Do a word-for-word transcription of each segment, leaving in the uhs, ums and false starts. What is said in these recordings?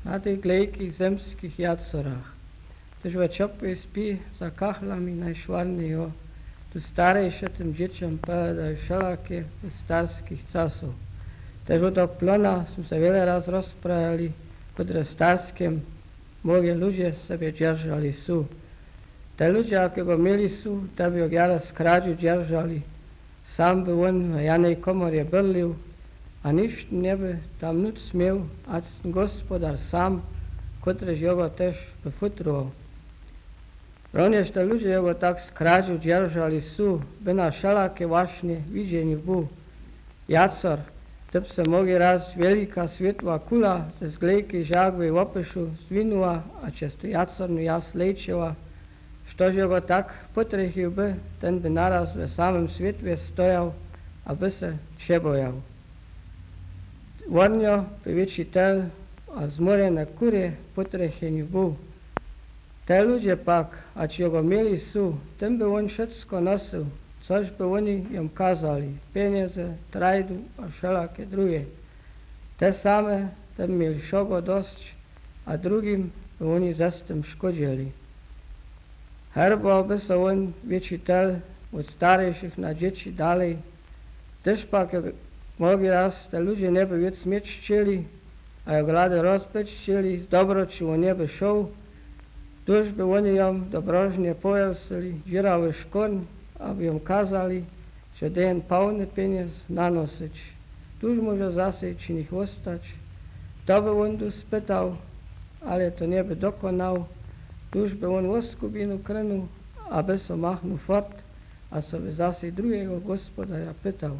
na tych glejkich zemskich jacorach. Też we ciopłej spi za kachlami najszwarniejho, tu starejsze tym dzieciom powiadają wszelakie z starskich czasów. Też od ok plona są se wiele raz rozprawiali, które starskiem mnogie ludzie sobie dzierżali su. Te ludzie, jakiego mieli su, te by jak raz kradziu dzierżali. Sam by on w janej komorie bylił, a nikt nie by tam nic smiał, a gospodar sam, któryś jego też wyfutrował. Również te ludzie jego tak skradziu dzierżali su, by na wszelakie właśnie widzieni był. Jacor, typ se mogli raz wielka świetła kula ze zglejki żagwy w opyszu zwinęła, a często jacornu jas leciała. Štož jego tak potrechił by, ten by naraz w samym świetłie stojał, aby se przebojał. Ładnio by wieczitelj, a zmorene kurie potrecheni był. Te ludzie pak, a ci jego mieli su, tym by on wszystko nosił, coś by oni im kazali, pieniądze, trajdu, a wszelakie drugie. Te same, tym mieli wszego dość, a drugim by oni ze tym szkodzili. Herbo by se on, wieczitelj, od starszych na dzieci dalej, też pak jak mogli raz te ludzie nie by więcej mieć chcieli, a jak lady rozpeć chcieli, z dobroci on nie by szł, tuż by oni ją dobrożnie pojasili, dzirały szkon, aby ją kazali, że dają pełny pieniądz nanosić. Tuż może zase czy nich ostać. To by on tu spytał, ale to nie by dokonał. Tuż by on łoskubinu krynął, aby so machnął fort, a sobie zase drugiego gospodarza pytał.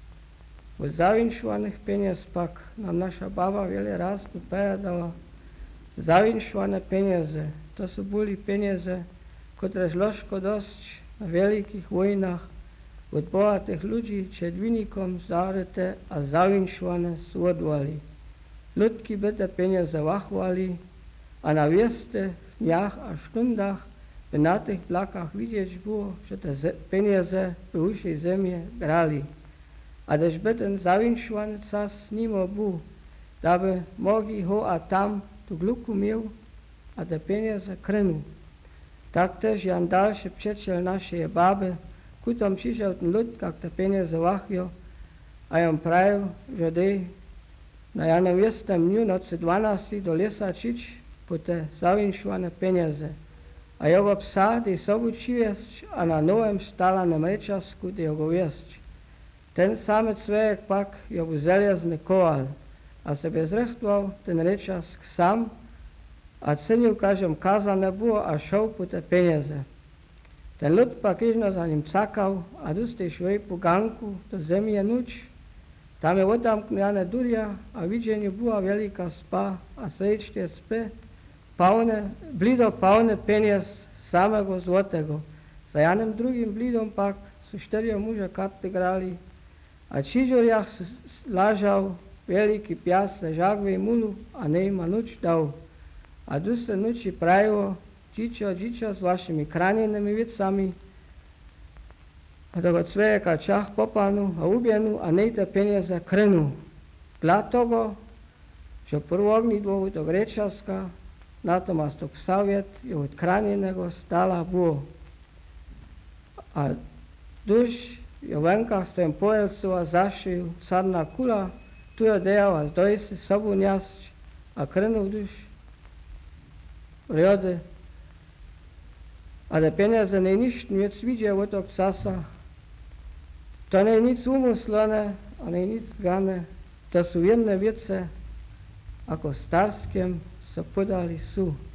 Od zawinszłanych pieniędzy pak nam nasza baba wiele raz powiadała. Zawinszłane pieniądze to są byli pieniądze, które lożko dość na wielkich wojnach od bogatych ludzi przed wynikom zaryte, a zawinszłane słodwali. Ludki by te pieniądze wachwali, a na wieste w dniach a stundach by na tych blakach widzieć było, że te pieniądze w uszej ziemię grali. A też by ten zawinszłany czas nimo był, daby mogli ho a tam tu gluku miał, a te pieniądze krynu. Tak też Jan dalszy przyjaciel naszej baby, kutom przyszedł ten lud, jak te pieniądze wachwił, a ją prawił, że dej na janowiestym dniu nocy dwunastej do lesa czyć po te zawinszłane pieniądze. A jego psa dej sobu przywieźć, a na nowym stalanym ryczasku dej go wieść. Ten samy człowiek pak jego żelazny kołal, a sobie zresztwał ten ryczask sam, a cynił każdym kazane było, a szał po te pieniądze. Ten lud pak iżno za nim cakał, a tu z tej szwej po ganku do ziemi nuć. Tam je odamkniane duria, a widzenie była wielka spa, a sejście spy, pełne, blido pełne pieniądz samego złotego. Za janym drugim blidom pak su czterio muże karty grali, a ciżuriach lażał wielki pias ze żagwy i mulu, a nie ima nuć dał. A tu se nuci prawiło, dzicio, dzicio z waszymi kraniennymi wiecami, a tego człowieka ciach popanu, a ubienu, a nie te pieniądze krynu. Dla tego, że porwogni dwoju do Grečaska, natomiast to psawiet i od kraniennego stala było. A dusz i w rękach z tym pojasu a zaszył sarna kula, tu je dejała z dojsy sobu niasć, a krynu dusz rjody. A te pieniądze nie nikt nie widział od tego psasa. To nie nic umyslone, a nie nic gane. To są jedne wiece, ako starskiem so podali su.